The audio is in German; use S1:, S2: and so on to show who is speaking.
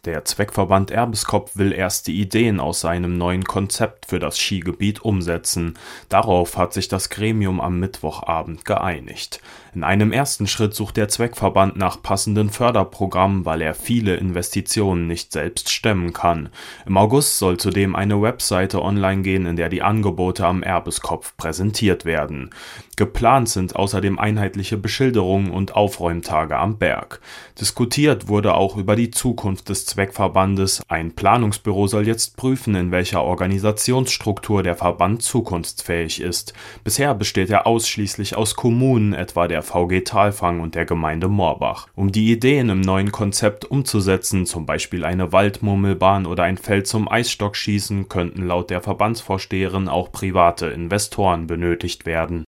S1: Der Zweckverband Erbeskopf will erste Ideen aus seinem neuen Konzept für das Skigebiet umsetzen. Darauf hat sich das Gremium am Mittwochabend geeinigt. In einem ersten Schritt sucht der Zweckverband nach passenden Förderprogrammen, weil er viele Investitionen nicht selbst stemmen kann. Im August soll zudem eine Webseite online gehen, in der die Angebote am Erbeskopf präsentiert werden. Geplant sind außerdem einheitliche Beschilderungen und Aufräumtage am Berg. Diskutiert wurde auch über die Zukunft des Zweckverbandes. Ein Planungsbüro soll jetzt prüfen, in welcher Organisationsstruktur der Verband zukunftsfähig ist. Bisher besteht er ausschließlich aus Kommunen, etwa der VG Talfang und der Gemeinde Morbach. Um die Ideen im neuen Konzept umzusetzen, zum Beispiel eine Waldmurmelbahn oder ein Feld zum Eisstockschießen, könnten laut der Verbandsvorsteherin auch private Investoren benötigt werden.